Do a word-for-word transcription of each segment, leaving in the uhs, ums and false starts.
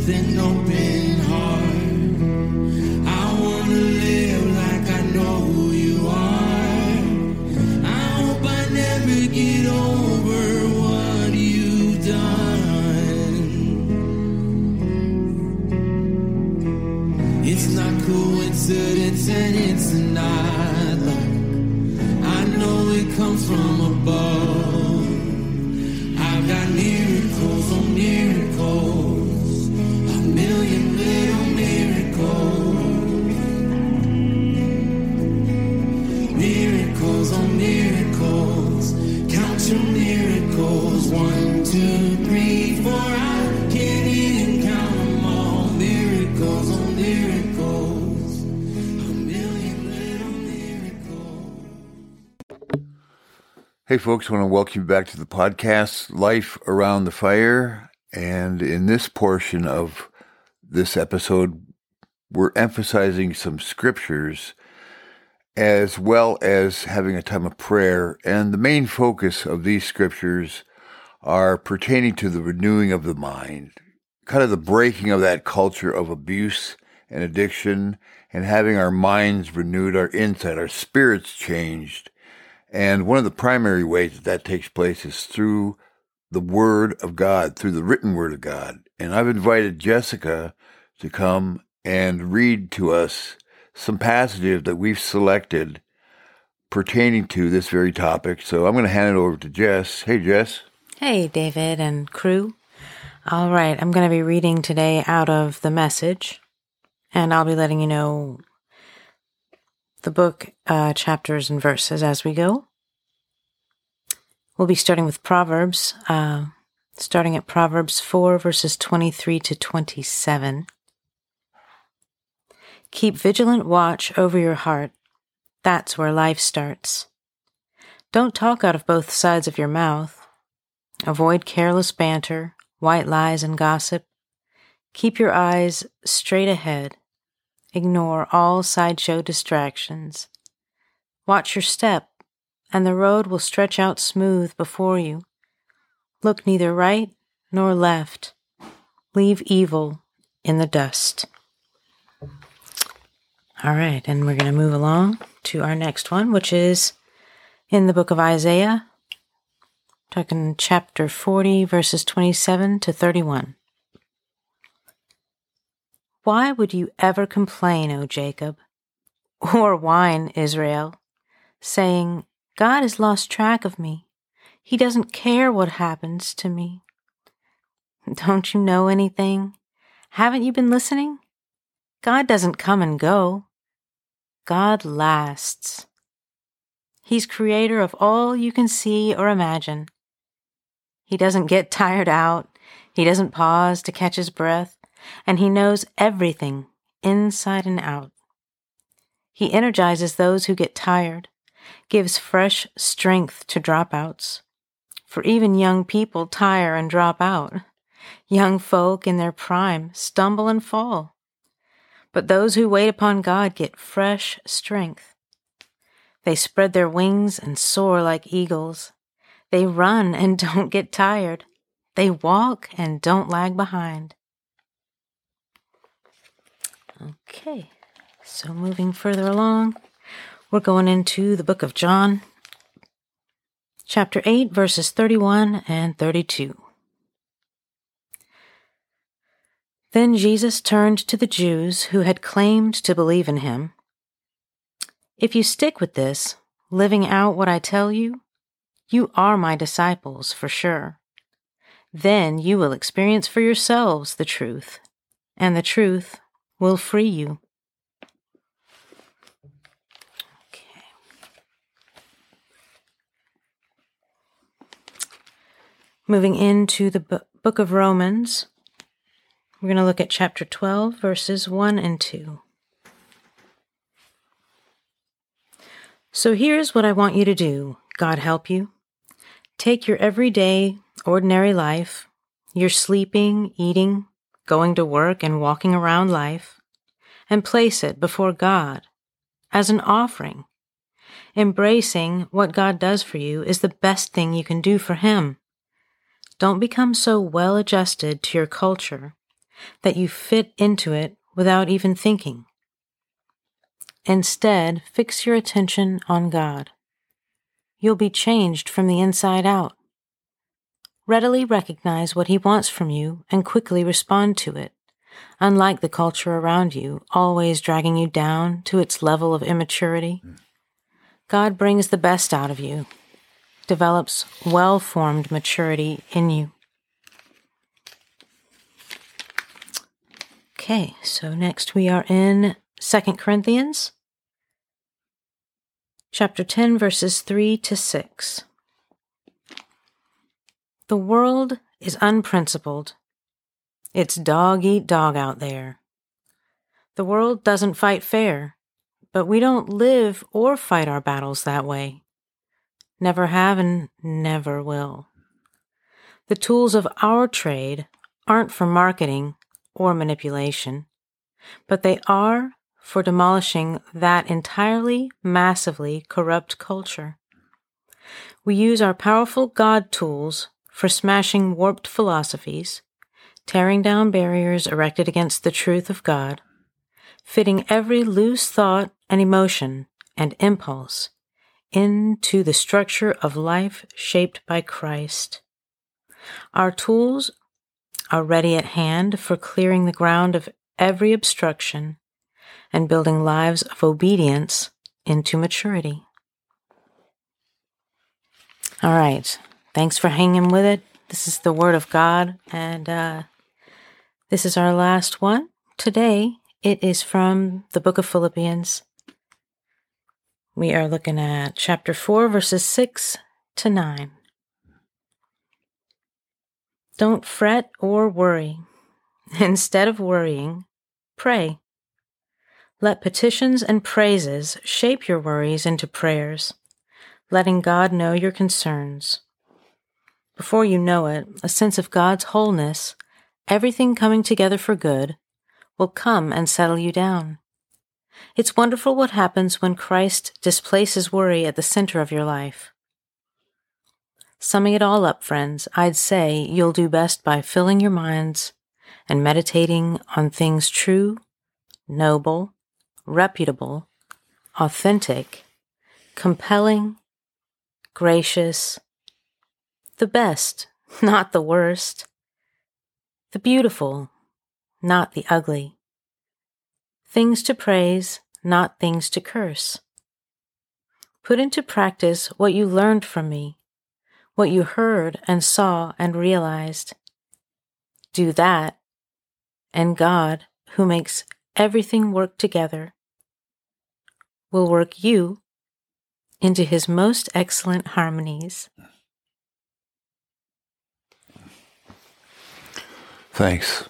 with an open heart. I wanna live like I know who you are. I hope I never get over what you've done. It's not coincidence and it's not luck. I know it comes from above. I've got miracles on miracles, a million little miracles. Miracles on miracles, count your miracles. One, two, three, four, I can't even count them all. Miracles on miracles, a million little miracles. Hey folks, I want to welcome you back to the podcast, Life Around the Fire. And in this portion of this episode, we're emphasizing some scriptures as well as having a time of prayer. And the main focus of these scriptures are pertaining to the renewing of the mind, kind of the breaking of that culture of abuse and addiction, and having our minds renewed, our insight, our spirits changed. And one of the primary ways that that takes place is through the Word of God, through the written Word of God. And I've invited Jessica to come and read to us some passages that we've selected pertaining to this very topic. So I'm going to hand it over to Jess. Hey, Jess. Hey, David and crew. All right, I'm going to be reading today out of the Message, and I'll be letting you know the book, uh, chapters, and verses as we go. We'll be starting with Proverbs, uh, starting at Proverbs four, verses twenty-three to twenty-seven. Keep vigilant watch over your heart. That's where life starts. Don't talk out of both sides of your mouth. Avoid careless banter, white lies, and gossip. Keep your eyes straight ahead. Ignore all sideshow distractions. Watch your step, and the road will stretch out smooth before you. Look neither right nor left. Leave evil in the dust. All right, and we're going to move along to our next one, which is in the book of Isaiah, talking chapter forty, verses twenty-seven to thirty-one. Why would you ever complain, O Jacob, or whine, Israel, saying, God has lost track of me. He doesn't care what happens to me. Don't you know anything? Haven't you been listening? God doesn't come and go. God lasts. He's creator of all you can see or imagine. He doesn't get tired out. He doesn't pause to catch his breath. And he knows everything, inside and out. He energizes those who get tired, gives fresh strength to dropouts. For even young people tire and drop out. Young folk in their prime stumble and fall. But those who wait upon God get fresh strength. They spread their wings and soar like eagles. They run and don't get tired. They walk and don't lag behind. Okay, so moving further along, we're going into the book of John, chapter eight, verses thirty-one and thirty-two. Then Jesus turned to the Jews who had claimed to believe in him. If you stick with this, living out what I tell you, you are my disciples for sure. Then you will experience for yourselves the truth, and the truth will free you. Okay. Moving into the bu- book of Romans, we're going to look at chapter twelve, verses one and two. So here's what I want you to do, God help you. Take your everyday, ordinary life, your sleeping, eating, going to work and walking around life, and place it before God as an offering. Embracing what God does for you is the best thing you can do for him. Don't become so well adjusted to your culture that you fit into it without even thinking. Instead, fix your attention on God. You'll be changed from the inside out. Readily recognize what He wants from you and quickly respond to it, unlike the culture around you, always dragging you down to its level of immaturity. God brings the best out of you, develops well-formed maturity in you. Okay, so next we are in Second Corinthians, chapter ten, verses three to six. The world is unprincipled. It's dog-eat-dog out there. The world doesn't fight fair, but we don't live or fight our battles that way. Never have and never will. The tools of our trade aren't for marketing or manipulation, but they are for demolishing that entirely, massively corrupt culture. We use our powerful God tools for smashing warped philosophies, tearing down barriers erected against the truth of God, fitting every loose thought and emotion and impulse into the structure of life shaped by Christ. Our tools are ready at hand for clearing the ground of every obstruction and building lives of obedience into maturity. All right. Thanks for hanging with it. This is the Word of God, and uh, this is our last one. Today, it is from the book of Philippians. We are looking at chapter four, verses six to nine. Don't fret or worry. Instead of worrying, pray. Let petitions and praises shape your worries into prayers, letting God know your concerns. Before you know it, a sense of God's wholeness, everything coming together for good, will come and settle you down. It's wonderful what happens when Christ displaces worry at the center of your life. Summing it all up, friends, I'd say you'll do best by filling your minds and meditating on things true, noble, reputable, authentic, compelling, gracious, the best, not the worst, the beautiful, not the ugly, things to praise, not things to curse. Put into practice what you learned from me, what you heard and saw and realized. Do that, and God, who makes everything work together, will work you into His most excellent harmonies. Thanks.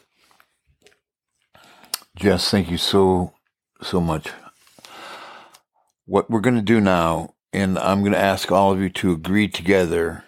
Jess, thank you so, so much. What we're going to do now, and I'm going to ask all of you to agree together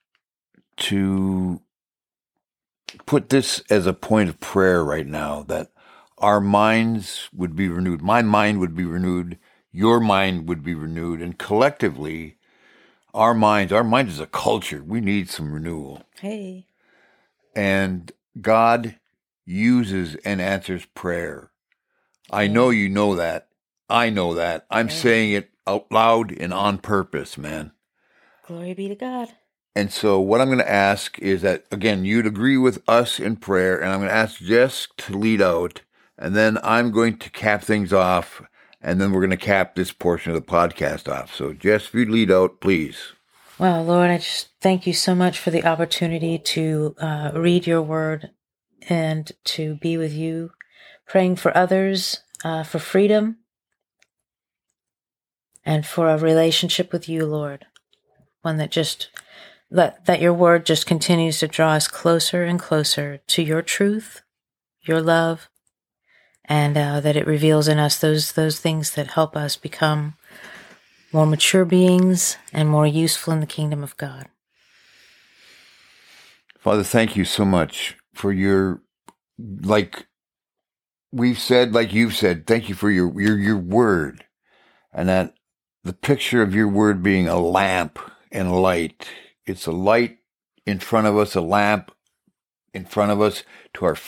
to put this as a point of prayer right now, that our minds would be renewed. My mind would be renewed. Your mind would be renewed. And collectively, our minds, our mind is a culture. We need some renewal. Hey. And God uses and answers prayer. I know you know that. I know that. I'm saying it out loud and on purpose, man. Glory be to God. And so what I'm going to ask is that, again, you'd agree with us in prayer, and I'm going to ask Jess to lead out, and then I'm going to cap things off, and then we're going to cap this portion of the podcast off. So, Jess, if you'd lead out, please. Well, Lord, I just thank you so much for the opportunity to uh, read your word and to be with you, praying for others, uh, for freedom, and for a relationship with you, Lord. One that just, that, that your word just continues to draw us closer and closer to your truth, your love, and uh, that it reveals in us those those things that help us become more mature beings and more useful in the kingdom of God. Father, thank you so much for your, like we've said, like you've said, thank you for your, your, your word, and that the picture of your word being a lamp and a light. It's a light in front of us, a lamp in front of us, to our feet,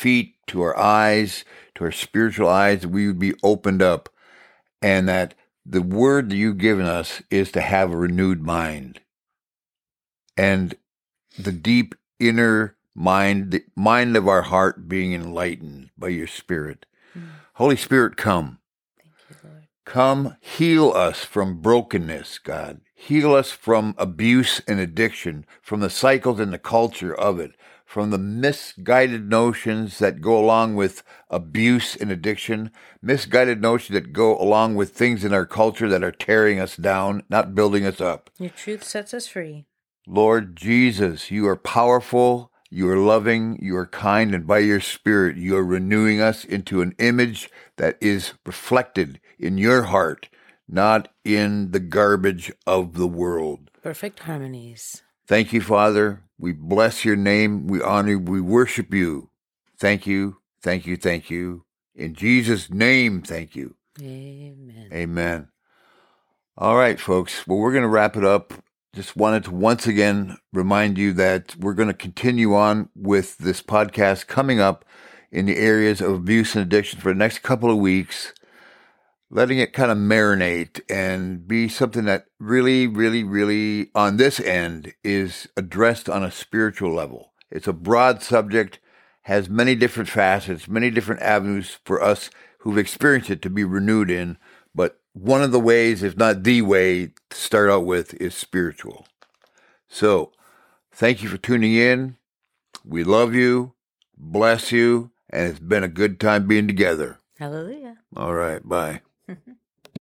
to our eyes, to our spiritual eyes, that we would be opened up, and that the word that you've given us is to have a renewed mind. And the deep inner mind, the mind of our heart being enlightened by your Spirit. Mm. Holy Spirit, come. Thank you, Lord. Come heal us from brokenness, God. Heal us from abuse and addiction, from the cycles and the culture of it, from the misguided notions that go along with abuse and addiction, misguided notions that go along with things in our culture that are tearing us down, not building us up. Your truth sets us free. Lord Jesus, you are powerful, you are loving, you are kind, and by your Spirit, you are renewing us into an image that is reflected in your heart, not in the garbage of the world. Perfect harmonies. Thank you, Father. We bless your name. We honor you. We worship you. Thank you, thank you, thank you. In Jesus' name, thank you. Amen. Amen. All right, folks. Well, we're going to wrap it up. Just wanted to once again remind you that we're going to continue on with this podcast coming up in the areas of abuse and addiction for the next couple of weeks, letting it kind of marinate and be something that really, really, really on this end is addressed on a spiritual level. It's a broad subject, has many different facets, many different avenues for us who've experienced it to be renewed in, but one of the ways, if not the way, to start out with is spiritual. So, thank you for tuning in. We love you, bless you, and it's been a good time being together. Hallelujah. All right, bye.